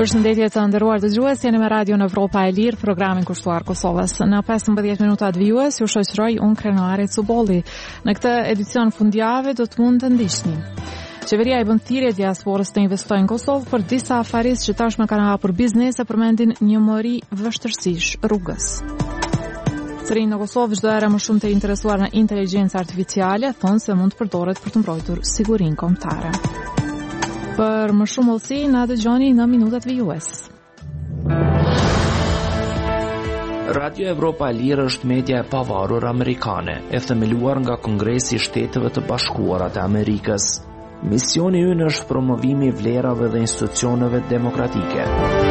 Përshëndetje të nderuar dëgjues, jeni me Radio në Evropa e Lirë, programin kushtuar Kosovës. Në 15 minuta të vijues ju shoqëroj unë Krenuari Cubolli. Në këtë edicion fundjavë do të mund të ndiqni. Qeveria i bën thirrje diasporës të investojnë në Kosovë për disa afarisë që tashmë kanë hapur biznese përmendin një mori vështërsish rrugës. Të rinj në Kosovë çdo herë më shumë të interesuar në inteligjencë artificiale thonë se mund të përdoret për të mbrojtur sigurinë kombëtare. Për më shumë hollësi na dëgjoni në minutat vijues. Radio Evropa e Lirë është media e pavarur amerikane, e themeluar nga Kongresi i Shteteve të Bashkuara të Amerikës. Misioni ynë është promovimi i vlerave dhe institucioneve demokratike.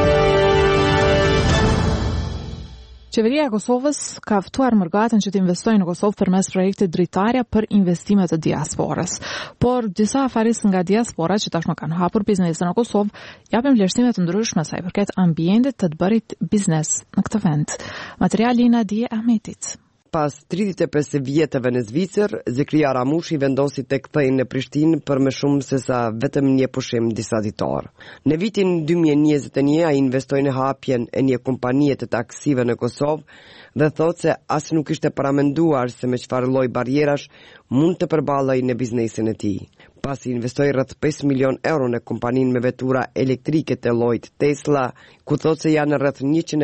Qeveria e Kosovës ka ftuar mërgatën që të investojnë në Kosovë përmes projektit Dritarja për investime të diasporës. Por disa afaristë nga diaspora që tashmë kanë hapur biznese në Kosovë japin vlerësime të ndryshme sa i përket ambientit të bërit biznes në këtë vend. Materiali i Nadije Ahmetit. Pas 35 vjetëve në Zvicër, Zikria Ramushi vendosi të kthejnë në Prishtinë për më shumë se sa vetëm një pushim disa ditor. Në vitin 2021 ai investoi në hapjen e një kompanie të taksive në Kosovë dhe thotë se as nuk ishte paramenduar se me çfarë lloj barrierash mund të përballej në biznesin e tij. Pasi investoi rreth 5 milion euro në kompaninë me vetura elektrike të llojit Tesla, ku thotë se janë rreth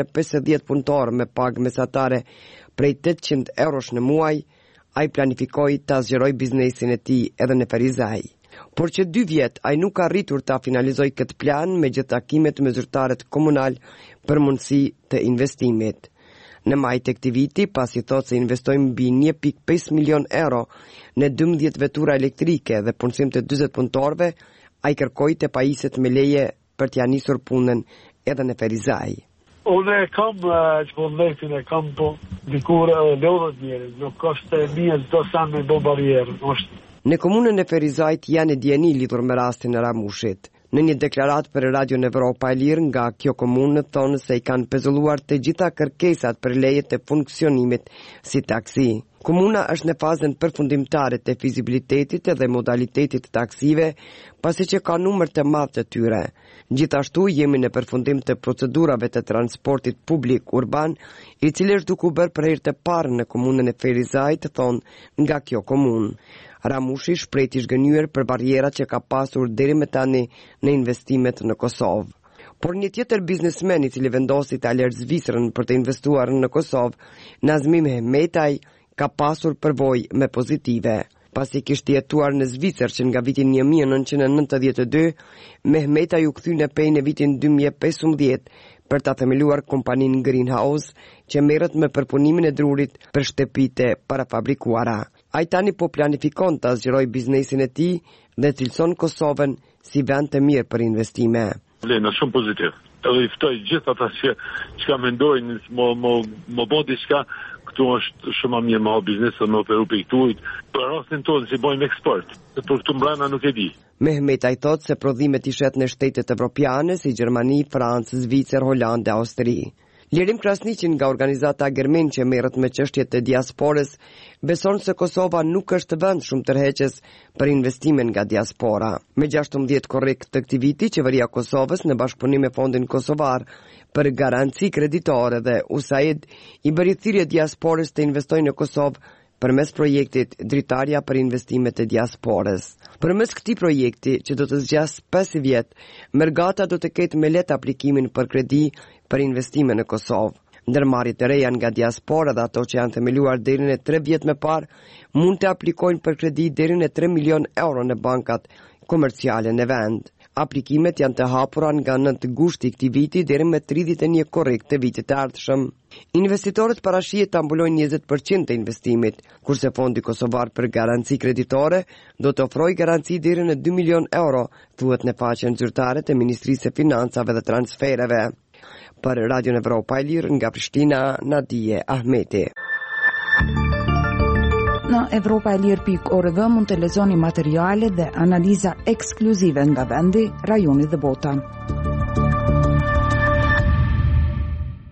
150 punëtorë me pagë mesatare prej 800 eurosh në muaj, ai planifikoi të zgjeroj biznesin e tij edhe në Ferizaj. Por që 2 vjet ai nuk ka arritur ta finalizoj këtë plan me gjithë takimet me zyrtarët komunal për mundësi të investimit. Në maj të këtij viti, pasi thotë se investojmë mbi 1.5 milion euro në 12 vetura elektrike dhe punësim të 40 punëtorëve, ai kërkoi të pajiset me leje për t'ia nisur punën edhe në Ferizaj. Unë e kam qëpëlletin e kam po dikur lodhët njëri, nuk është mjën të sa me bo barierë. Në komunën e Ferizajt janë djeni lidhur me rastin e Ramushit. Në një deklarat për Radio Evropa e Lirë nga kjo komunë thonë se i kanë pezulluar të gjitha kërkesat për leje të funksionimit si taksi. Komuna është në fazën përfundimtare të fizibilitetit dhe modalitetit taksive, pasi që ka numër të madh të tyre. Gjithashtu jemi në përfundim të procedurave të transportit publik urban, i cili është duke u bërë për herë të parë në komunën e Ferizajt, thonë nga kjo komunë. Ramushi shpreh i zhgënjur për barrierat që ka pasur deri më tani në investimet në Kosovë. Por një tjetër biznesmen i cili vendosi të alerë Zvicrën për të investuar në Kosovë, Nazmi Mehmetaj, ka pasur përvojë me pozitive. Pasi kishte jetuar në Zvicër që nga vitin 1992, Mehmetaj u kthye në pej në vitin 2015 për ta themeluar kompaninë Greenhouse, që merret me përpunimin e drurit për shtëpitë parafabrikuara. Ai tani po planifikon ta zgjeroj biznesin e tij dhe cilëson Kosovën si vend të mirë për investime. Lena shumë pozitiv. Edhe i ftoj gjithë ata që ka mendojnë më bë diçka, këtu është shumë më mirë me biznes se me operu për këtu. Për rastin tonë si bojmë eksport, se për këtu mbrana nuk e di. Mehmetaj thotë se prodhimet i shet në shtetet evropiane si Gjermani, Francë, Zvicër, Holandë, Austri. Lirim Krasniqin nga organizata Germen që merret me çështjet e diasporës beson se Kosova nuk është vend shumë tërheqës për investime nga diaspora. Me 16 korrik të këtij viti, qeveria e Kosovës në bashkëpunim me Fondin Kosovar për Garanci Kreditore dhe USAID i bëri thirrje diasporës të investojnë në Kosovë përmes projektit Dritarja për investimet e diasporës. Përmes këtij projekti, që do të zgjasë 5 vjet, mërgata do të ketë me lehtë aplikimin për kredi për investime në Kosovë. Ndërmarrjet e reja nga diaspora dhe ato që janë themeluar deri në 3 vjet më parë mund të aplikojnë për kredi deri në 3 milion euro në bankat komerciale në vend. Aplikimet janë të hapura nga 9 gushti këtij viti deri më 31 korrik të vitit të ardhshëm. Investitorët parashihet ta mbulojnë 20% të investimit, kurse Fondi Kosovar për Garanci Kreditore do të ofrojë garanci deri në 2 milion euro, thuhet në faqen zyrtare të Ministrisë së Financave dhe Transfereve. Për Radio Evropa e Lirë nga Prishtina, Nadije Ahmeti. Në evropaelir.org mund të lexoni materiale dhe analiza ekskluzive nga vendi, rajoni dhe bota.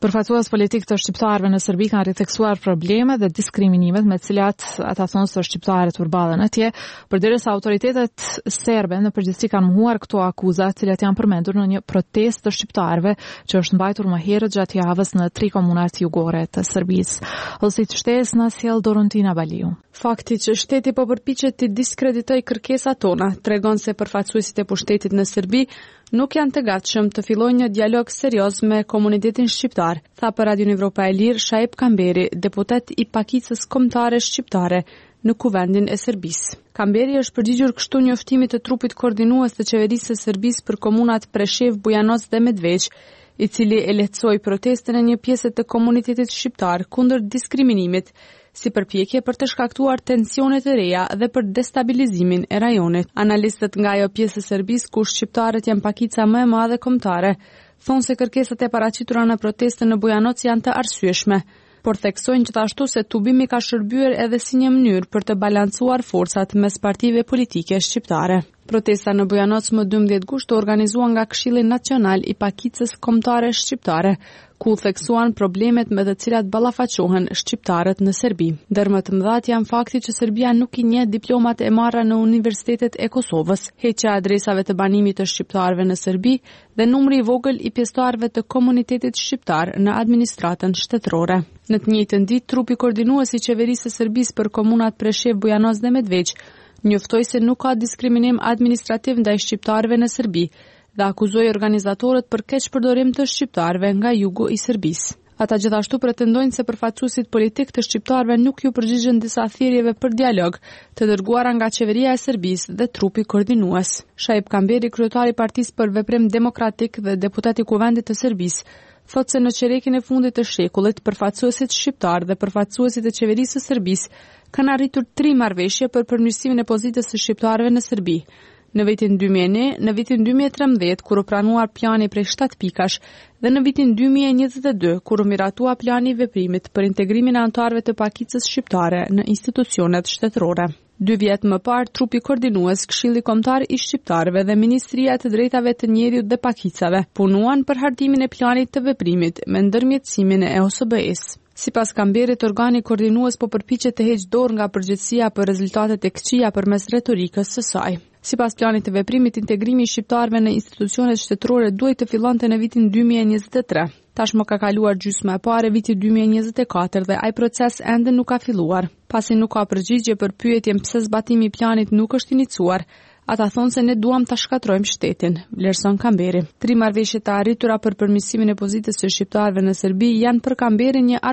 Përfaqësues politik të shqiptarëve në Serbi kanë ritheksuar probleme dhe diskriminimet me të cilat ata thonë se shqiptarët përballen atje, përderisa autoritetet serbe në përgjithësi kanë mohuar këto akuza, të cilat janë përmendur në një protestë të shqiptarëve që është mbajtur më herët gjatë javës në 3 komunat jugore të Serbisë. Ose të shtesë na sjell Dorontina Baliu. Fakti që shteti po përpiqet të diskreditojë kërkesat tona tregon se përfaqësuesit e pushtetit në Serbi nuk janë të gatshëm të fillojnë një dialog serioz me komunitetin shqiptar, tha për Radio Evropa e Lirë Shaip Kamberi, deputet i pakicës kombëtare shqiptare në kuvendin e Serbisë. Kamberi është përgjigjur kështu njoftimit të trupit koordinues të qeverisë së Serbisë për komunat Preshev, Bujanoc dhe Medveq, i cili e lehtësoi protestën e një pjese të komunitetit shqiptar kundër diskriminimit, si përpjekje për të shkaktuar tensione të reja dhe për destabilizimin e rajonit. Analistët nga ajo pjesë e Serbisë ku shqiptarët janë pakica më e madhe kombëtare, thonë se kërkesat e paraqitura në protestën në Bujanoc janë të arsyeshme, por theksojnë gjithashtu se tubimi ka shërbyer edhe si një mënyrë për të balancuar forcat mes partive politike shqiptare. Protesta në Bujanoc më 12 gusht organizuan nga Këshilli Nacional i Pakicës Kombëtare Shqiptare, ku theksuan problemet me të cilat ballafaqohen shqiptarët në Serbi. Ndër më të mëdhat janë fakti që Serbia nuk i njeh diplomat e marra në universitetet e Kosovës, heqja e adresave të banimit të shqiptarëve në Serbi dhe numri i vogël i pjesëtarëve të komunitetit shqiptar në administratën shtetërore. Në të njëjtën ditë, trupi koordinues i qeverisë së Serbisë për komunat Preshev, Bujanoc dhe Medveq njoftoi se nuk ka diskriminim administrativ ndaj shqiptarëve në Serbi dhe akuzoi organizatorët për keqpërdorim të shqiptarëve nga jugu i Serbisë. Ata gjithashtu pretendojnë se përfaqësuesit politik të shqiptarëve nuk ju përgjigjen disa thirrjeve për dialog të dërguara nga qeveria e Serbisë dhe trupi koordinues. Shaip Kamberi, kryetari i Partisë për Veprim Demokratik dhe deputati i Kuvendit të Serbisë, thotë se në çerekin e fundit të shekullit përfaqësuesit shqiptar dhe përfaqësuesit e qeverisë së Serbisë kanë arritur 3 marrëveshje për përmirësimin e pozitës së shqiptarëve në Serbi. Në vitin 2001, në vitin 2013, kur u pranuar plani prej 7 pikash, dhe në vitin 2022, kur u miratua plani i veprimit për integrimin e anëtarëve të pakicës shqiptare në institucionet shtetërore. 2 vjet më parë, trupi koordinues, Këshilli Kombëtar i Shqiptarëve dhe Ministria e të Drejtave të Njeriut dhe Pakicave punuan për hartimin e planit të veprimit me ndërmjetësimin e OSBE-s. Sipas Kamberit, organi koordinues po përpiqet të heqë dorë nga përgjegjësia për rezultatet e këqija përmes retorikës së saj. Sipas planit të veprimit, integrimi i shqiptarëve në institucionet shtetërore duhet të fillonte në vitin 2023. Tashmë ka kaluar gjysma e parë e vitit 2024 dhe ai proces ende nuk ka filluar. Pasi nuk ka përgjigje për pyetjen pse zbatimi i planit nuk është iniciuar, ata thonë se ne duam ta shkatrojmë shtetin, vlerëson Kamberi. 3 marrëveshje të arritura për përmirësimin e pozitës së shqiptarëve në Serbi janë për Kamberin një